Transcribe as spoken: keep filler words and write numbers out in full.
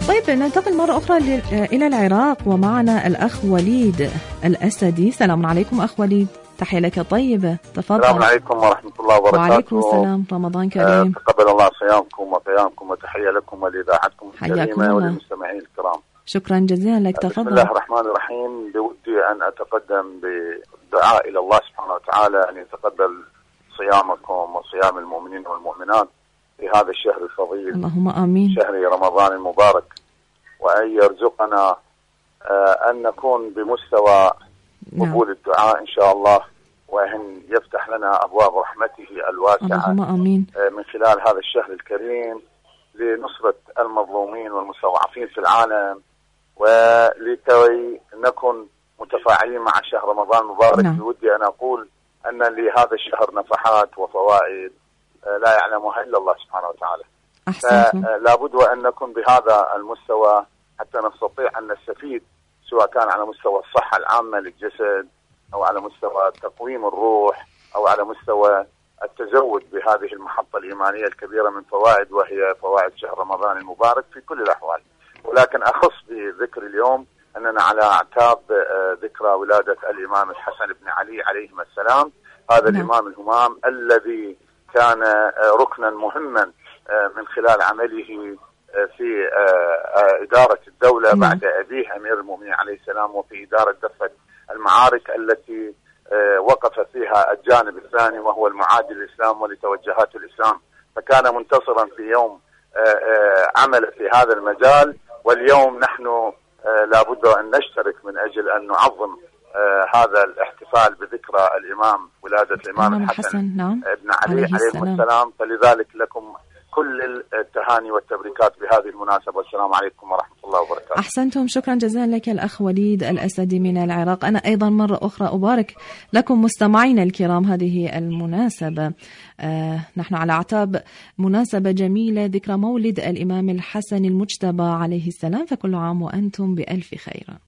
طيب ننتقل مرة أخرى إلى العراق، ومعنا الأخ وليد الأسدي. السلام عليكم أخ وليد، تحية لك طيبة، تفضل. السلام عليكم ورحمة الله وبركاته. وعليكم السلام، رمضان كريم. أه تقبل الله صيامكم وقيامكم، وتحية لكم ولإذاعتكم الكريمة وللمستمعين الكرام. شكرا جزيلا لك، تفضل. بسم الله الرحمن الرحيم. بودي أن أتقدم بالدعاء إلى الله سبحانه وتعالى أن يتقبل صيامكم وصيام المؤمنين والمؤمنات في هذا الشهر الفضيل، اللهم آمين، شهر رمضان المبارك، وأن يرزقنا أن نكون بمستوى قبول الدعاء إن شاء الله، وأن يفتح لنا أبواب رحمته الواسعة، اللهم آمين، من خلال هذا الشهر الكريم لنصرة المظلومين والمستضعفين في العالم، ولكي نكون متفاعلين مع شهر رمضان المبارك. نعم. بودي أن أقول أن لهذا الشهر نفحات وفوائد لا يعلمها إلا الله سبحانه وتعالى. فلا بد وأن نكون بهذا المستوى حتى نستطيع أن نستفيد، سواء كان على مستوى الصحة العامة للجسد، أو على مستوى تقويم الروح، أو على مستوى التزود بهذه المحطة الإيمانية الكبيرة من فوائد، وهي فوائد شهر رمضان المبارك في كل الأحوال. ولكن أخص بذكر اليوم أننا على أعتاب ذكرى ولادة الإمام الحسن بن علي عليهما السلام، هذا نعم. الإمام الهمام الذي كان ركنا مهما من خلال عمله في إدارة الدولة نعم. بعد أبيه أمير المؤمنين عليه السلام، وفي إدارة دفة المعارك التي وقف فيها الجانب الثاني وهو المعادي للإسلام ولتوجهات الإسلام، فكان منتصرا في يوم عمل في هذا المجال. واليوم نحن لابد أن نشترك من أجل أن نعظم هذا الاحتفال بذكرى الإمام ولادة الإمام الحسن نعم. ابن علي عليه السلام. السلام. فلذلك لكم كل التهاني والتبريكات بهذه المناسبة، والسلام عليكم ورحمة الله وبركاته. أحسنتم، شكرا جزيلا لك الأخ وليد الأسدي من العراق. أنا أيضا مرة أخرى أبارك لكم مستمعينا الكرام هذه المناسبة. آه نحن على أعتاب مناسبة جميلة، ذكرى مولد الإمام الحسن المجتبى عليه السلام، فكل عام وأنتم بألف خير.